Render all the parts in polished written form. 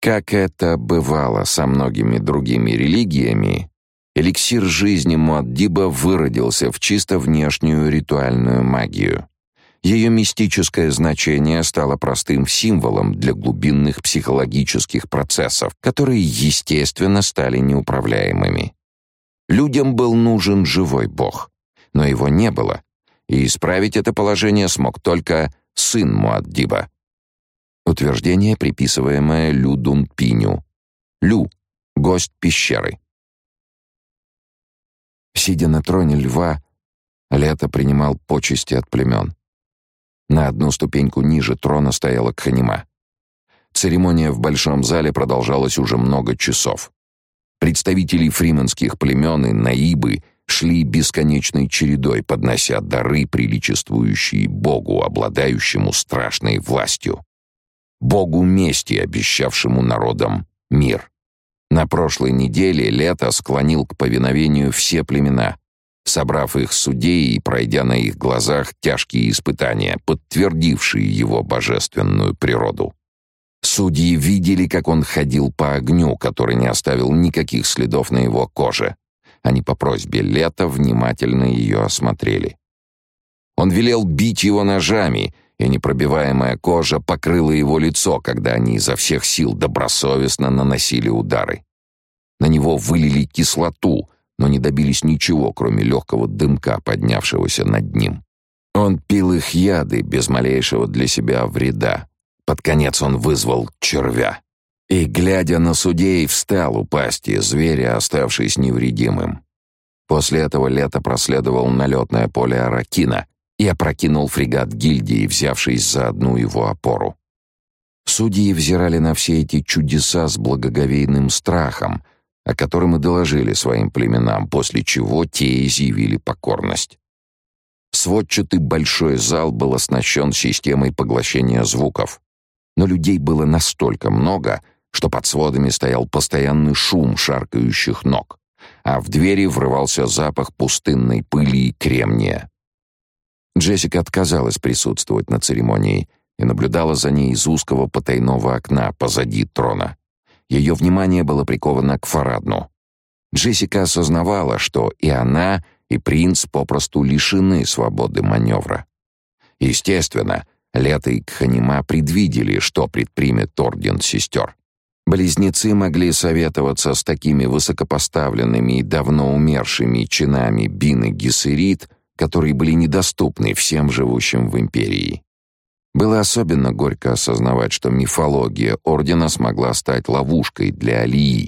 Как это бывало со многими другими религиями, эликсир жизни Муаддиба выродился в чисто внешнюю ритуальную магию. Ее мистическое значение стало простым символом для глубинных психологических процессов, которые, естественно, стали неуправляемыми. Людям был нужен живой бог, но его не было, и исправить это положение смог только сын Муаддиба. Утверждение, приписываемое Лю Дунпиню. Лю — гость пещеры. Сидя на троне льва, Лето принимал почести от племен. На одну ступеньку ниже трона стояла Кханима. Церемония в большом зале продолжалась уже много часов. Представители фриманских племен и наибы шли бесконечной чередой, поднося дары, приличествующие богу, обладающему страшной властью. Богу мести, обещавшему народам мир. На прошлой неделе Лето склонил к повиновению все племена, собрав их судей и пройдя на их глазах тяжкие испытания, подтвердившие его божественную природу. Судьи видели, как он ходил по огню, который не оставил никаких следов на его коже. Они по просьбе Лета внимательно ее осмотрели. Он велел бить его ножами, и непробиваемая кожа покрыла его лицо, когда они изо всех сил добросовестно наносили удары. На него вылили кислоту, но не добились ничего, кроме легкого дымка, поднявшегося над ним. Он пил их яды без малейшего для себя вреда. Под конец он вызвал червя. И, глядя на судей, встал у пасти зверя, оставшись невредимым. После этого Лето проследовал на летное поле Аракина и опрокинул фрегат гильдии, взявшись за одну его опору. Судьи взирали на все эти чудеса с благоговейным страхом, о котором и доложили своим племенам, после чего те изъявили покорность. Сводчатый большой зал был оснащен системой поглощения звуков, но людей было настолько много, что под сводами стоял постоянный шум шаркающих ног, а в двери врывался запах пустынной пыли и кремния. Джессика отказалась присутствовать на церемонии и наблюдала за ней из узкого потайного окна позади трона. Ее внимание было приковано к Фарадну. Джессика осознавала, что и она, и принц попросту лишены свободы маневра. Естественно, Лето и Кханима предвидели, что предпримет Орден Сестер. Близнецы могли советоваться с такими высокопоставленными и давно умершими чинами Бин и Гессерит, которые были недоступны всем живущим в империи. Было особенно горько осознавать, что мифология Ордена смогла стать ловушкой для Алии.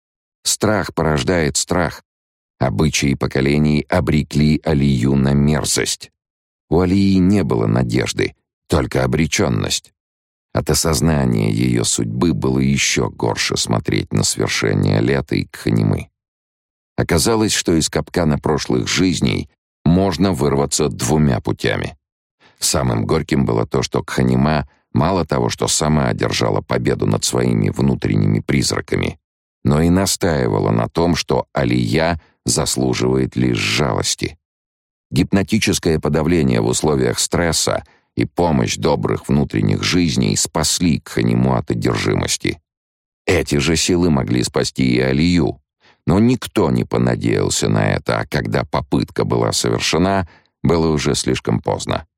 Страх порождает страх. Обычаи поколений обрекли Алию на мерзость. У Алии не было надежды, только обреченность. От осознания ее судьбы было еще горше смотреть на свершение Лета и Кханимы. Оказалось, что из капкана прошлых жизней можно вырваться двумя путями. Самым горьким было то, что Кханима мало того, что сама одержала победу над своими внутренними призраками, но и настаивала на том, что Алия заслуживает лишь жалости. Гипнотическое подавление в условиях стресса и помощь добрых внутренних жизней спасли Кханиму от одержимости. Эти же силы могли спасти и Алию, но никто не понадеялся на это, а когда попытка была совершена, было уже слишком поздно.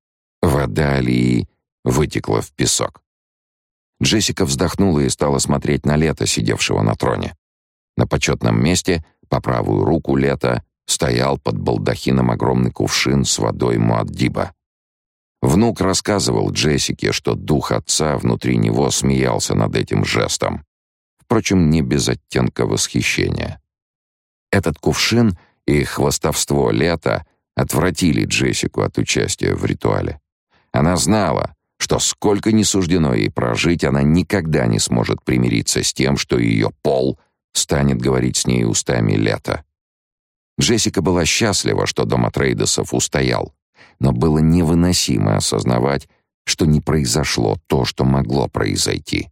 Вода Алии вытекла в песок. Джессика вздохнула и стала смотреть на Лето, сидевшего на троне. На почетном месте, по правую руку Лета, стоял под балдахином огромный кувшин с водой Муаддиба. Внук рассказывал Джессике, что дух отца внутри него смеялся над этим жестом. Впрочем, не без оттенка восхищения. Этот кувшин и хвастовство Лета отвратили Джессику от участия в ритуале. Она знала, что сколько ни суждено ей прожить, она никогда не сможет примириться с тем, что ее пол станет говорить с ней устами Лета. Джессика была счастлива, что дом Атрейдесов устоял, но было невыносимо осознавать, что не произошло то, что могло произойти.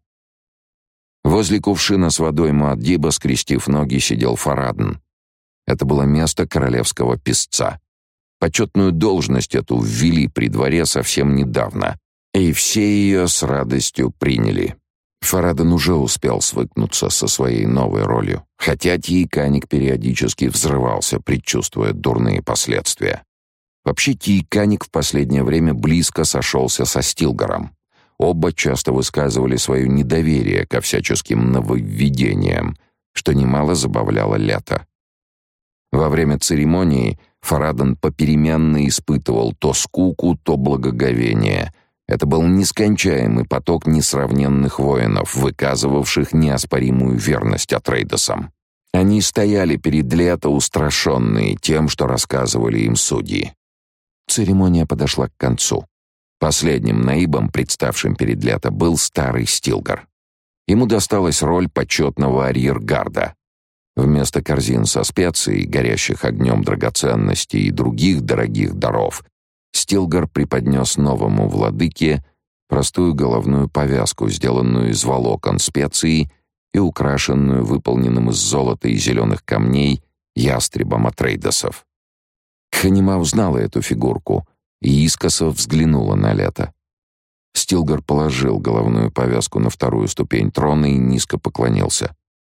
Возле кувшина с водой Муаддиба, скрестив ноги, сидел Фарадн. Это было место королевского писца. Почетную должность эту ввели при дворе совсем недавно, и все ее с радостью приняли. Фараден уже успел свыкнуться со своей новой ролью, хотя Тиеканик периодически взрывался, предчувствуя дурные последствия. Вообще Тиеканик в последнее время близко сошелся со Стилгаром. Оба часто высказывали свое недоверие ко всяческим нововведениям, что немало забавляло Лето. Во время церемонии Фараден попеременно испытывал то скуку, то благоговение. Это был нескончаемый поток несравненных воинов, выказывавших неоспоримую верность Атрейдесам. Они стояли перед Лето, устрашенные тем, что рассказывали им судьи. Церемония подошла к концу. Последним наибом, представшим перед Лето, был старый Стилгар. Ему досталась роль почетного арьергарда. Вместо корзин со специей, горящих огнем драгоценностей и других дорогих даров, Стилгар преподнес новому владыке простую головную повязку, сделанную из волокон специй и украшенную выполненным из золота и зеленых камней ястребом Атрейдесов. Ханима узнала эту фигурку и искоса взглянула на Лето. Стилгар положил головную повязку на вторую ступень трона и низко поклонился.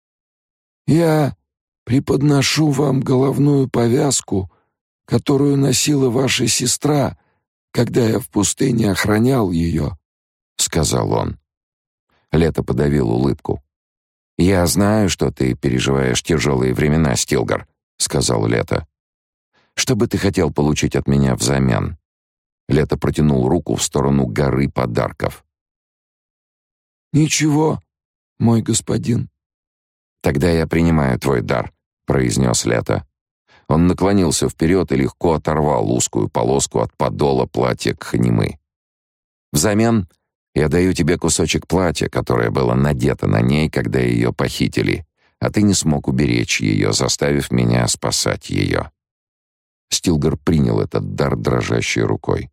«Я преподношу вам головную повязку, которую носила ваша сестра, когда я в пустыне охранял ее», — сказал он. Лето подавил улыбку. «Я знаю, что ты переживаешь тяжелые времена, Стилгар», — сказал Лето. «Что бы ты хотел получить от меня взамен?» Лето протянул руку в сторону горы подарков. «Ничего, мой господин». «Тогда я принимаю твой дар», — произнес Лето. Он наклонился вперед и легко оторвал узкую полоску от подола платья Кханимы. «Взамен я даю тебе кусочек платья, которое было надето на ней, когда ее похитили, а ты не смог уберечь ее, заставив меня спасать ее». Стилгар принял этот дар дрожащей рукой.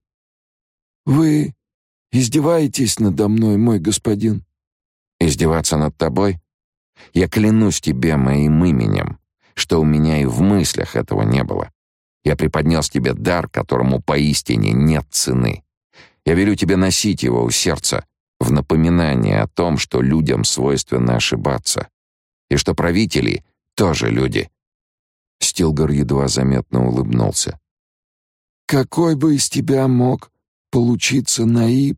«Вы издеваетесь надо мной, мой господин?» «Издеваться над тобой? Я клянусь тебе моим именем, что у меня и в мыслях этого не было. Я преподнес тебе дар, которому поистине нет цены. Я велю тебе носить его у сердца, в напоминание о том, что людям свойственно ошибаться, и что правители тоже люди». Стилгар едва заметно улыбнулся. «Какой бы из тебя мог получиться наиб?»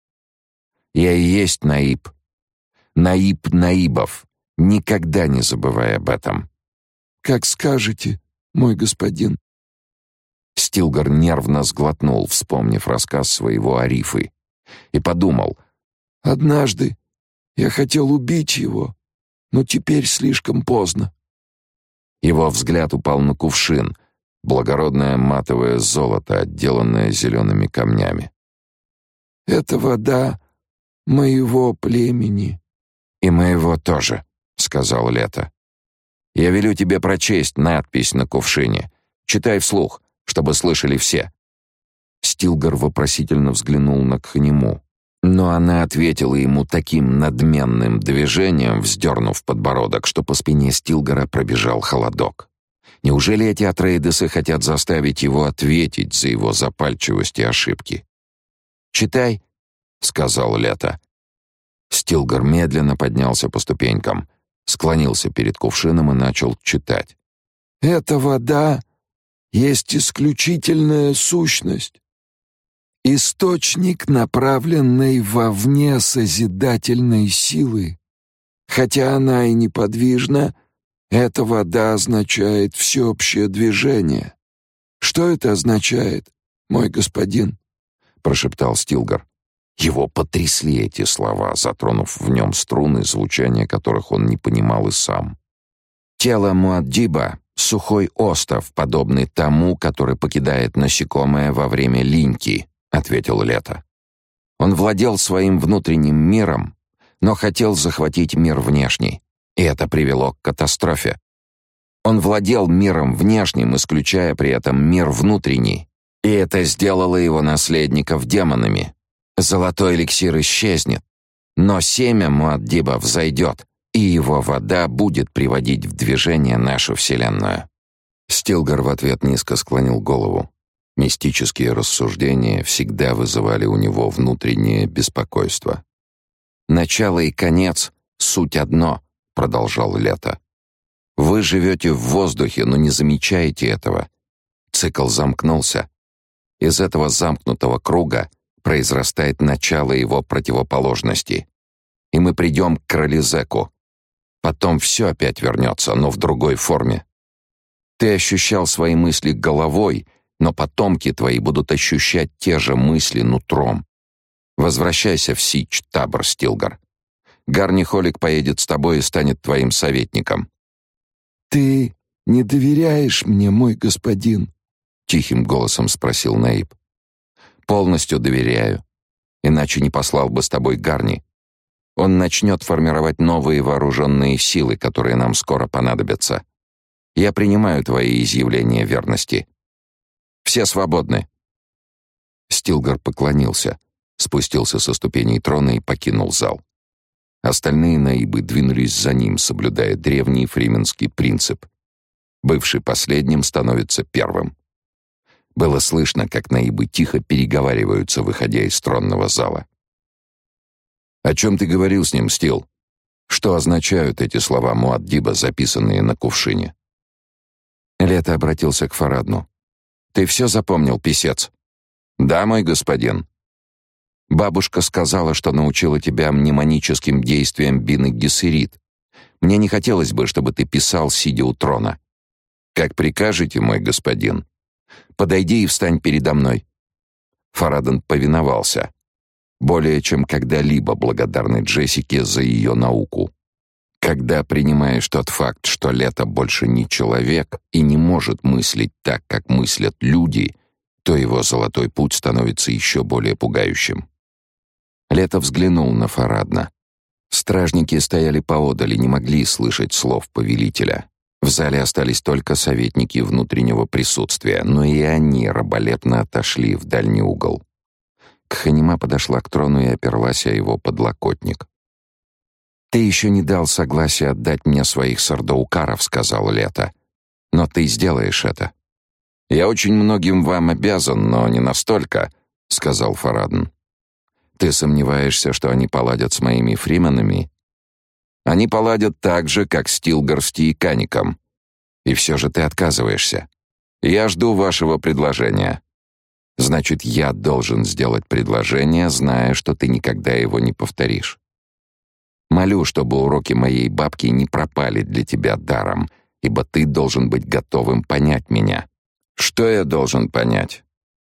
«Я и есть наиб. Наиб наибов. Никогда не забывай об этом». «Как скажете, мой господин». Стилгар нервно сглотнул, вспомнив рассказ своего Арифы, и подумал: «Однажды я хотел убить его, но теперь слишком поздно». Его взгляд упал на кувшин, благородное матовое золото, отделанное зелеными камнями. «Это вода моего племени». «И моего тоже», — сказал Лето. «Я велю тебе прочесть надпись на кувшине. Читай вслух, чтобы слышали все». Стилгар вопросительно взглянул на Кханиму, но она ответила ему таким надменным движением, вздернув подбородок, что по спине Стилгара пробежал холодок. Неужели эти Атрейдесы хотят заставить его ответить за его запальчивость и ошибки? «Читай», — сказал Лето. Стилгар медленно поднялся по ступенькам, склонился перед кувшином и начал читать. «Эта вода есть исключительная сущность, источник направленной вовне созидательной силы. Хотя она и неподвижна, эта вода означает всеобщее движение. Что это означает, мой господин?» — прошептал Стилгар. Его потрясли эти слова, затронув в нем струны, звучания которых он не понимал и сам. «Тело Муаддиба — сухой остов, подобный тому, который покидает насекомое во время линьки», — ответил Лето. «Он владел своим внутренним миром, но хотел захватить мир внешний, и это привело к катастрофе. Он владел миром внешним, исключая при этом мир внутренний, и это сделало его наследников демонами. Золотой эликсир исчезнет, но семя Муаддиба взойдет, и его вода будет приводить в движение нашу вселенную». Стилгар в ответ низко склонил голову. Мистические рассуждения всегда вызывали у него внутреннее беспокойство. Начало и конец — суть одно, продолжал Лето. Вы живете в воздухе, но не замечаете этого. Цикл замкнулся. Из этого замкнутого круга произрастает начало его противоположности. И мы придем к Кролезеку. Потом все опять вернется, но в другой форме. Ты ощущал свои мысли головой, но потомки твои будут ощущать те же мысли нутром. Возвращайся в Сич, Табор, Стилгар. Гарни Холик поедет с тобой и станет твоим советником. «Ты не доверяешь мне, мой господин?» — тихим голосом спросил Наиб. «Полностью доверяю. Иначе не послал бы с тобой Гарни. Он начнет формировать новые вооруженные силы, которые нам скоро понадобятся. Я принимаю твои изъявления верности. Все свободны». Стилгар поклонился, спустился со ступеней трона и покинул зал. Остальные наибы двинулись за ним, соблюдая древний фрименский принцип. Бывший последним становится первым. Было слышно, как наибы тихо переговариваются, выходя из тронного зала. «О чем ты говорил с ним, Стил? Что означают эти слова Муаддиба, записанные на кувшине?» Лето обратился к Фарадну. «Ты все запомнил, писец?» «Да, мой господин». «Бабушка сказала, что научила тебя мнемоническим действиям Бины Гессерит. Мне не хотелось бы, чтобы ты писал, сидя у трона». «Как прикажете, мой господин. Подойди и встань передо мной». Фараден повиновался, более чем когда-либо благодарный Джессике за ее науку. Когда принимаешь тот факт, что Лето больше не человек и не может мыслить так, как мыслят люди, то его золотой путь становится еще более пугающим. Лето взглянул на Фарадна. Стражники стояли поодаль и не могли слышать слов повелителя. В зале остались только советники внутреннего присутствия, но и они раболепно отошли в дальний угол. Кханима подошла к трону и оперлась о его подлокотник. «Ты еще не дал согласия отдать мне своих сардаукаров», — сказал Лето. «Но ты сделаешь это». «Я очень многим вам обязан, но не настолько», — сказал Фарадн. «Ты сомневаешься, что они поладят с моими фрименами?» «Они поладят так же, как с Тилгарсти и Каником. И все же ты отказываешься. Я жду вашего предложения». «Значит, я должен сделать предложение, зная, что ты никогда его не повторишь. Молю, чтобы уроки моей бабки не пропали для тебя даром, ибо ты должен быть готовым понять меня». «Что я должен понять?»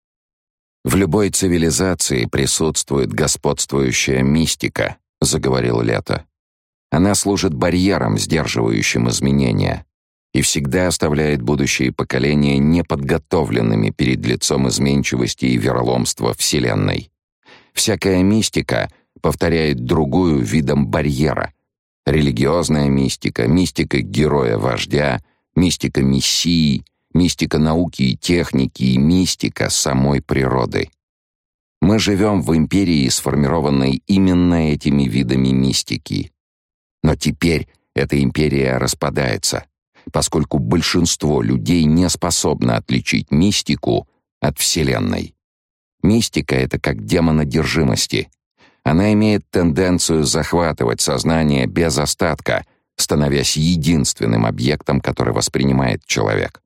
«В любой цивилизации присутствует господствующая мистика», — заговорил Лето. «Она служит барьером, сдерживающим изменения, и всегда оставляет будущие поколения неподготовленными перед лицом изменчивости и вероломства Вселенной. Всякая мистика повторяет другую видом барьера. Религиозная мистика, мистика героя-вождя, мистика мессии, мистика науки и техники и мистика самой природы. Мы живем в империи, сформированной именно этими видами мистики. Но теперь эта империя распадается, поскольку большинство людей не способно отличить мистику от Вселенной. Мистика — это как демон одержимости. Она имеет тенденцию захватывать сознание без остатка, становясь единственным объектом, который воспринимает человек.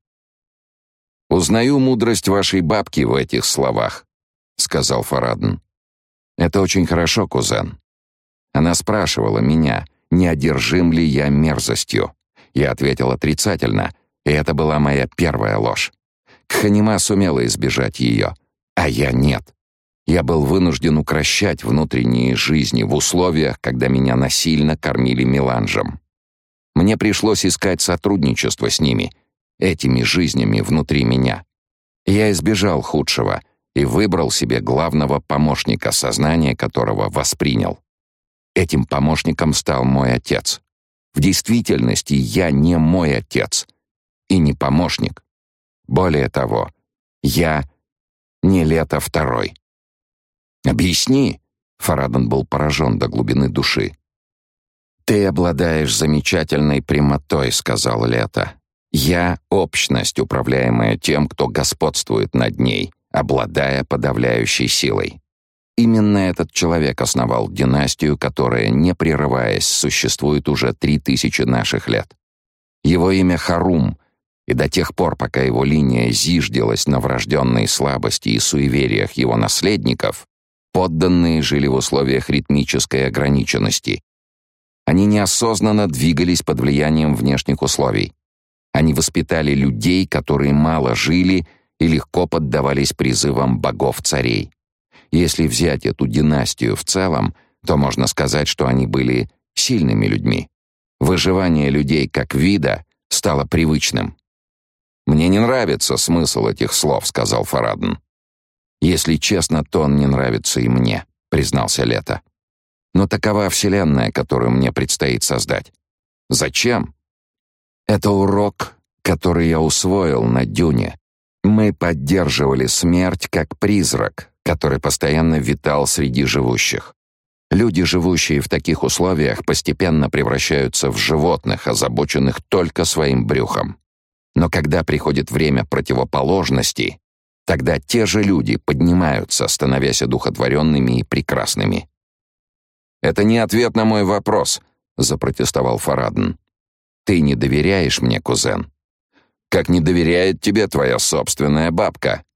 «Узнаю мудрость вашей бабки в этих словах», — сказал Фарадн. «Это очень хорошо, кузен. Она спрашивала меня, не одержим ли я мерзостью. Я ответил отрицательно, и это была моя первая ложь. Кханима сумела избежать ее, а я нет. Я был вынужден укрощать внутренние жизни в условиях, когда меня насильно кормили меланжем. Мне пришлось искать сотрудничество с ними, этими жизнями внутри меня. Я избежал худшего и выбрал себе главного помощника, сознание которого воспринял. Этим помощником стал мой отец. В действительности я не мой отец и не помощник. Более того, я не Лето второй. «Объясни», — Фараден был поражен до глубины души. «Ты обладаешь замечательной прямотой», — сказал Лето. «Я — общность, управляемая тем, кто господствует над ней, обладая подавляющей силой. Именно этот человек основал династию, которая, не прерываясь, существует уже 3000 наших лет. Его имя Харум, и до тех пор, пока его линия зиждилась на врожденной слабости и суевериях его наследников, подданные жили в условиях ритмической ограниченности. Они неосознанно двигались под влиянием внешних условий. Они воспитали людей, которые мало жили и легко поддавались призывам богов-царей. Если взять эту династию в целом, то можно сказать, что они были сильными людьми. Выживание людей как вида стало привычным. «Мне не нравится смысл этих слов», — сказал Фарадн. «Если честно, то он не нравится и мне», — признался Лето. «Но такова вселенная, которую мне предстоит создать. Зачем? Это урок, который я усвоил на Дюне. Мы поддерживали смерть как призрак, который постоянно витал среди живущих. Люди, живущие в таких условиях, постепенно превращаются в животных, озабоченных только своим брюхом. Но когда приходит время противоположности, тогда те же люди поднимаются, становясь одухотворенными и прекрасными». «Это не ответ на мой вопрос», — запротестовал Фарадн. «Ты не доверяешь мне, кузен. Как не доверяет тебе твоя собственная бабка».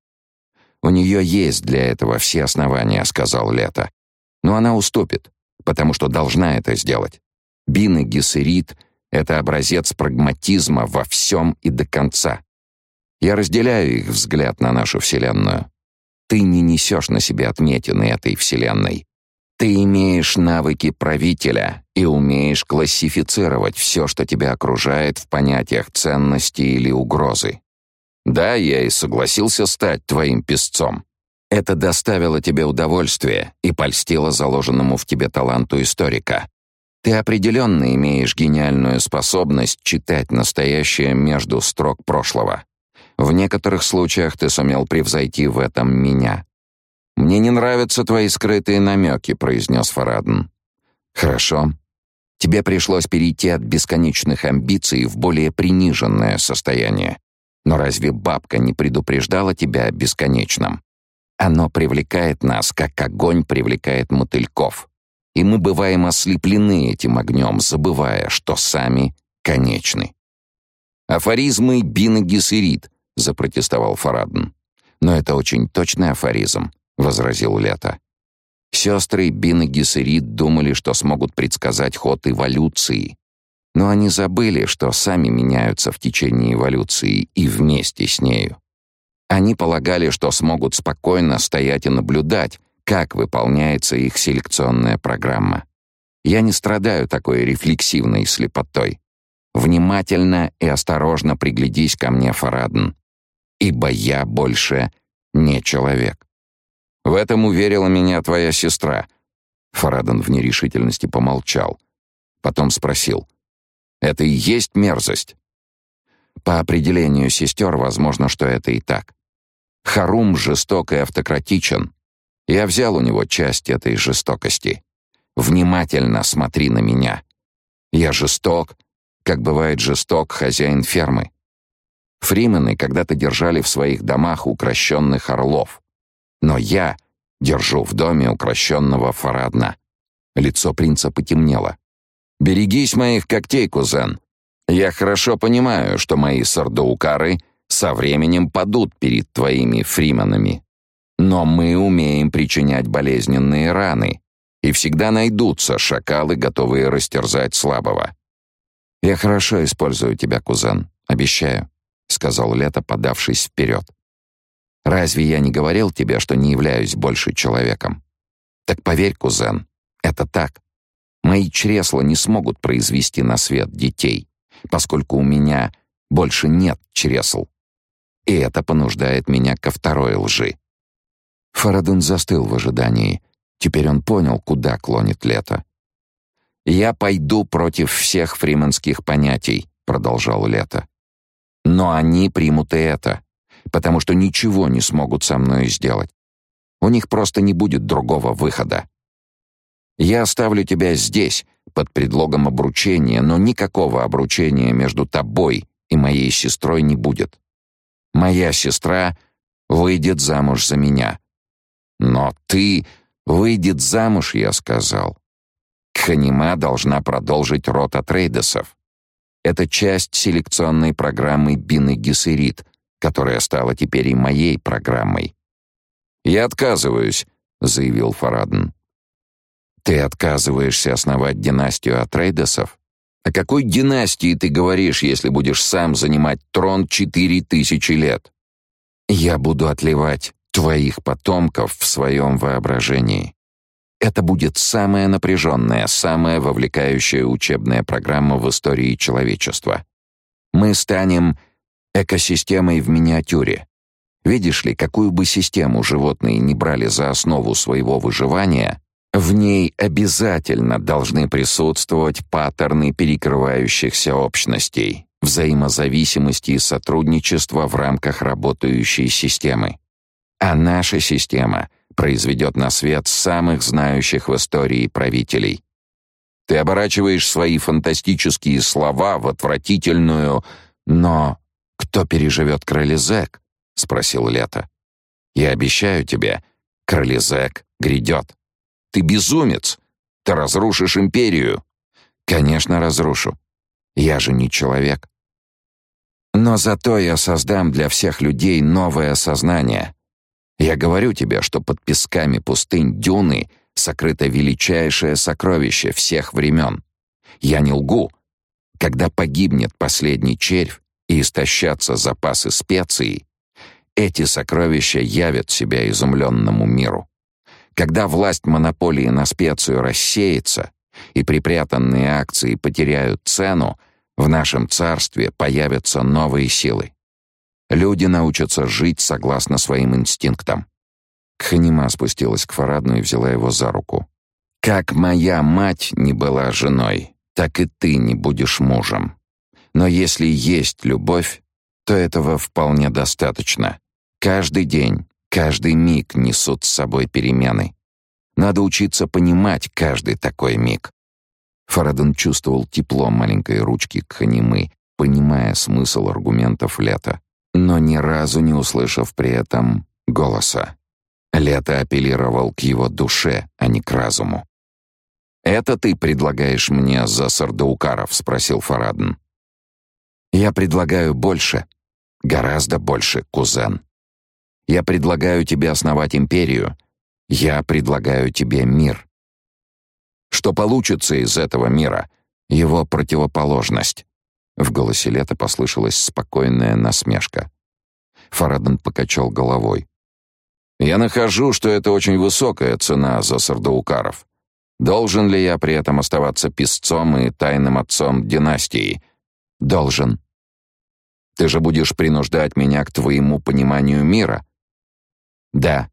«У нее есть для этого все основания», — сказал Лето. «Но она уступит, потому что должна это сделать. Бин и Гессерит — это образец прагматизма во всем и до конца. Я разделяю их взгляд на нашу Вселенную. Ты не несешь на себе отметины этой Вселенной. Ты имеешь навыки правителя и умеешь классифицировать все, что тебя окружает, в понятиях ценности или угрозы. Да, я и согласился стать твоим песцом. Это доставило тебе удовольствие и польстило заложенному в тебе таланту историка. Ты определенно имеешь гениальную способность читать настоящее между строк прошлого. В некоторых случаях ты сумел превзойти в этом меня. «Мне не нравятся твои скрытые намеки», — произнес Фарадн. «Хорошо. Тебе пришлось перейти от бесконечных амбиций в более приниженное состояние. Но разве бабка не предупреждала тебя о бесконечном? Оно привлекает нас, как огонь привлекает мотыльков. И мы бываем ослеплены этим огнем, забывая, что сами конечны». «Афоризмы Бин и Гессерит», — запротестовал Фарадн. «Но это очень точный афоризм», — возразил Лето. Сестры Бин и Гессерит думали, что смогут предсказать ход эволюции. Но они забыли, что сами меняются в течение эволюции и вместе с нею. Они полагали, что смогут спокойно стоять и наблюдать, как выполняется их селекционная программа. Я не страдаю такой рефлексивной слепотой. Внимательно и осторожно приглядись ко мне, Фарадн, ибо я больше не человек. В этом уверила меня твоя сестра. Фарадн в нерешительности помолчал. Потом спросил: «Это и есть мерзость?» По определению сестер, возможно, что это и так. Харум жесток и автократичен. Я взял у него часть этой жестокости. Внимательно смотри на меня. Я жесток, как бывает жесток хозяин фермы. Фримены когда-то держали в своих домах укращенных орлов. Но я держу в доме укращенного Фарадна. Лицо принца потемнело. «Берегись моих когтей, кузен. Я хорошо понимаю, что мои сардаукары со временем падут перед твоими фрименами. Но мы умеем причинять болезненные раны, и всегда найдутся шакалы, готовые растерзать слабого». «Я хорошо использую тебя, кузен, обещаю», — сказал Лето, подавшись вперед. «Разве я не говорил тебе, что не являюсь больше человеком? Так поверь, кузен, это так. Мои чресла не смогут произвести на свет детей, поскольку у меня больше нет чресл. И это понуждает меня ко второй лжи». Фарадн застыл в ожидании. Теперь он понял, куда клонит Лето. «Я пойду против всех фрименских понятий», — продолжал Лето. «Но они примут и это, потому что ничего не смогут со мной сделать. У них просто не будет другого выхода. Я оставлю тебя здесь под предлогом обручения, но никакого обручения между тобой и моей сестрой не будет. Моя сестра выйдет замуж за меня. Но ты, «Выйдет замуж», — я сказал. Кханима должна продолжить род Атрейдесов. Это часть селекционной программы Бины Гессерит, которая стала теперь и моей программой. «Я отказываюсь», — заявил Фарадн. «Ты отказываешься основать династию Атрейдесов? О какой династии ты говоришь, если будешь сам занимать трон 4000 лет? Я буду отливать твоих потомков в своем воображении. Это будет самая напряженная, самая вовлекающая учебная программа в истории человечества. Мы станем экосистемой в миниатюре. Видишь ли, какую бы систему животные ни брали за основу своего выживания, в ней обязательно должны присутствовать паттерны перекрывающихся общностей, взаимозависимости и сотрудничества в рамках работающей системы. А наша система произведет на свет самых знающих в истории правителей. Ты оборачиваешь свои фантастические слова в отвратительную «но кто переживет Крылезек?» — спросил Лето. «Я обещаю тебе, Крылезек грядет. Ты безумец! Ты разрушишь империю!» «Конечно, разрушу. Я же не человек. Но зато я создам для всех людей новое сознание. Я говорю тебе, что под песками пустынь Дюны сокрыто величайшее сокровище всех времен. Я не лгу. Когда погибнет последний червь и истощатся запасы специй, эти сокровища явят себя изумленному миру. Когда власть монополии на специю рассеется и припрятанные акции потеряют цену, в нашем царстве появятся новые силы. Люди научатся жить согласно своим инстинктам. Кханима спустилась к Фарадну и взяла его за руку. «Как моя мать не была женой, так и ты не будешь мужем. Но если есть любовь, то этого вполне достаточно. Каждый день, каждый миг несут с собой перемены. Надо учиться понимать каждый такой миг». Фарадн чувствовал тепло маленькой ручки Кханимы, понимая смысл аргументов Лета, но ни разу не услышав при этом голоса. Лето апеллировал к его душе, а не к разуму. «Это ты предлагаешь мне за сардаукаров?» — спросил Фарадн. «Я предлагаю больше, гораздо больше, кузен. Я предлагаю тебе основать империю. Я предлагаю тебе мир. Что получится из этого мира? Его противоположность». В голосе Лета послышалась спокойная насмешка. Фарадн покачал головой. «Я нахожу, что это очень высокая цена за сардаукаров. Должен ли я при этом оставаться писцом и тайным отцом династии? Должен. Ты же будешь принуждать меня к твоему пониманию мира? Да.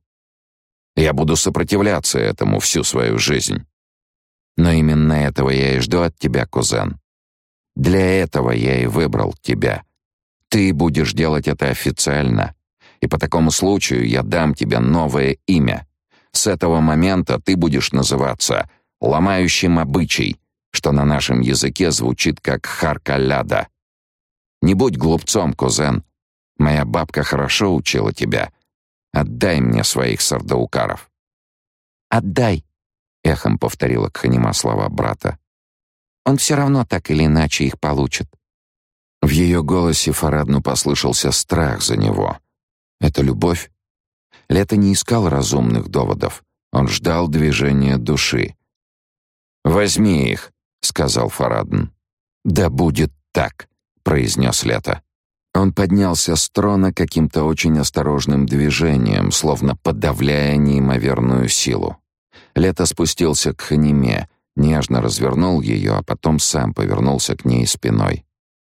Я буду сопротивляться этому всю свою жизнь. Но именно этого я и жду от тебя, кузен. Для этого я и выбрал тебя. Ты будешь делать это официально, и по такому случаю я дам тебе новое имя. С этого момента ты будешь называться «Ломающим обычай», что на нашем языке звучит как «Харкаляда». Не будь глупцом, кузен. Моя бабка хорошо учила тебя. Отдай мне своих сардаукаров. «Отдай», — эхом повторила Кханима слова брата. «Он все равно так или иначе их получит». В ее голосе Фарадну послышался страх за него. Это любовь? Лето не искал разумных доводов. Он ждал движения души. «Возьми их», — сказал Фарадн. «Да будет так», — произнес Лето. Он поднялся с трона каким-то очень осторожным движением, словно подавляя неимоверную силу. Лето спустился к Кханиме, нежно развернул ее, а потом сам повернулся к ней спиной.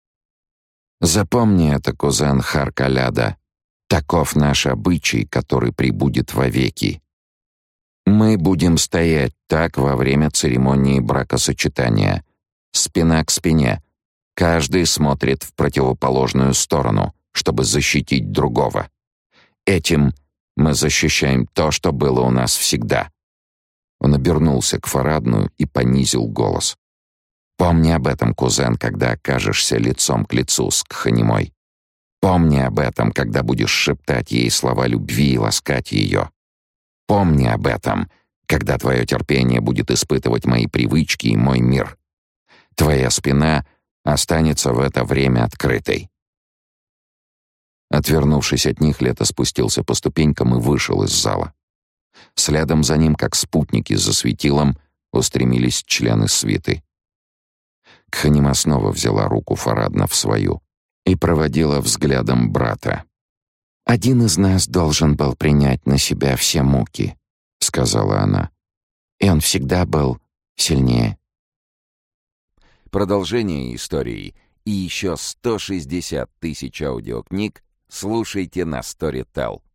«Запомни это, кузен Харкаляда. Таков наш обычай, который пребудет вовеки. Мы будем стоять так во время церемонии бракосочетания, спина к спине. Каждый смотрит в противоположную сторону, чтобы защитить другого. Этим мы защищаем то, что было у нас всегда». Он обернулся к Фарадну и понизил голос. «Помни об этом, кузен, когда окажешься лицом к лицу с Кханимой. Помни об этом, когда будешь шептать ей слова любви и ласкать ее. Помни об этом, когда твое терпение будет испытывать мои привычки и мой мир. Твоя спина останется в это время открытой». Отвернувшись от них, Лето спустился по ступенькам и вышел из зала. Следом за ним, как спутники за светилом, устремились члены свиты. Кханима снова взяла руку Фарадна в свою и проводила взглядом брата. «Один из нас должен был принять на себя все муки», — сказала она. «И он всегда был сильнее». Продолжение истории и еще 160 000 аудиокниг слушайте на Storytel.